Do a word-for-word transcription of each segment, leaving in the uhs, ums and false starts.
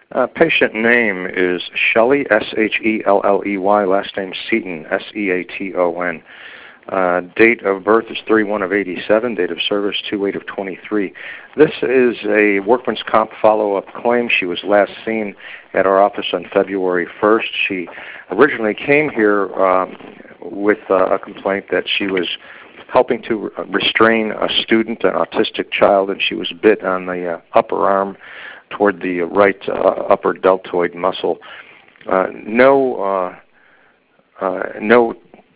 Uh, patient name is Shelley, S H E L L E Y, last name Seaton, S E A T O N. Uh, date of birth is three one of eighty-seven, date of service two eight of twenty-three. This is a workman's comp follow-up claim. She was last seen at our office on February first. She originally came here um, with uh, a complaint that she was helping to restrain a student, an autistic child, and she was bit on the uh, upper arm toward the right uh, upper deltoid muscle. Uh, no, uh, uh, no,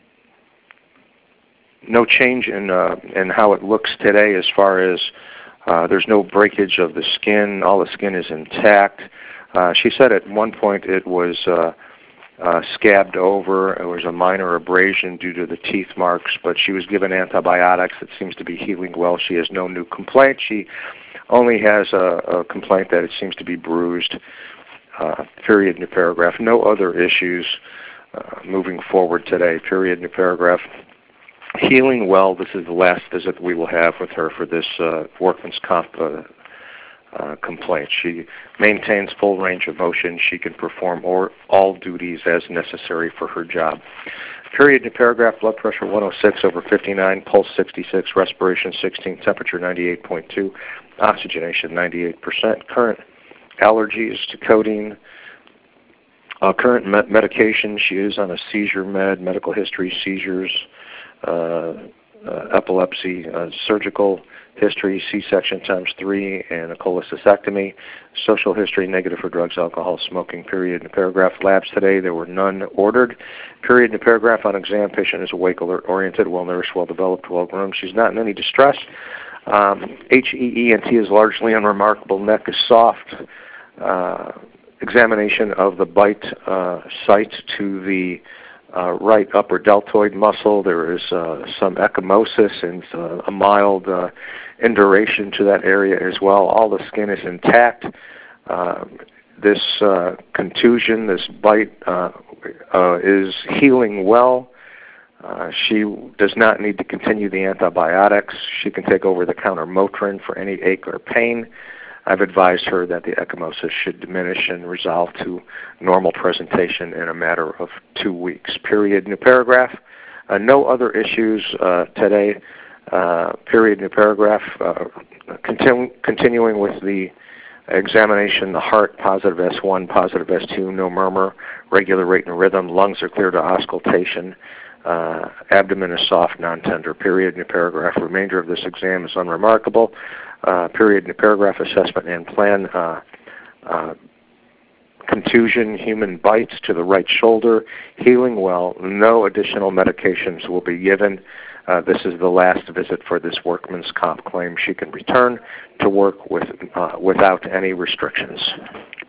no change in uh, in how it looks today. As far as uh, there's no breakage of the skin, all the skin is intact. Uh, she said at one point it was uh, uh, scabbed over. It was a minor abrasion due to the teeth marks, but she was given antibiotics. It seems to be healing well. She has no new complaint. She only has a, a complaint that it seems to be bruised, uh, period, new paragraph. No other issues uh, moving forward today, period, new paragraph. Healing well. This is the last visit we will have with her for this uh, workman's comp uh, uh, complaint. She maintains full range of motion. She can perform or, all duties as necessary for her job. Period, new paragraph, blood pressure one oh six over fifty-nine, pulse sixty-six, respiration sixteen, temperature ninety-eight point two, oxygenation ninety-eight percent. Current allergies to codeine. Uh, current med- medication, she is on a seizure med, medical history, seizures, uh, uh, epilepsy, uh, surgical history, C-section times three, and a cholecystectomy. Social history, negative for drugs, alcohol, smoking, period, in the paragraph. Labs today, there were none ordered. Period, in the paragraph. On exam, patient is awake, alert-oriented, well-nourished, well-developed, well-groomed. She's not in any distress. Um, H E E N T is largely unremarkable. Neck is soft. Uh, examination of the bite uh, site to the uh, right upper deltoid muscle. There is uh, some ecchymosis and uh, a mild uh, induration to that area as well. All the skin is intact. Uh, this uh, contusion, this bite, uh, uh, is healing well. Uh, she does not need to continue the antibiotics. She can take over-the-counter Motrin for any ache or pain. I've advised her that the ecchymosis should diminish and resolve to normal presentation in a matter of two weeks. Period, new paragraph. Uh, no other issues uh, today. Uh, period, new paragraph. Uh, continu- continuing with the examination, the heart, positive S one, positive S two, no murmur, regular rate and rhythm. Lungs are clear to auscultation. Uh, abdomen is soft, non-tender. Period, new paragraph. Remainder of this exam is unremarkable. Uh, period, new paragraph, assessment and plan. Uh, uh, contusion, human bites to the right shoulder, healing well. No additional medications will be given. Uh, this is the last visit for this workman's comp claim. She can return to work with uh, without any restrictions.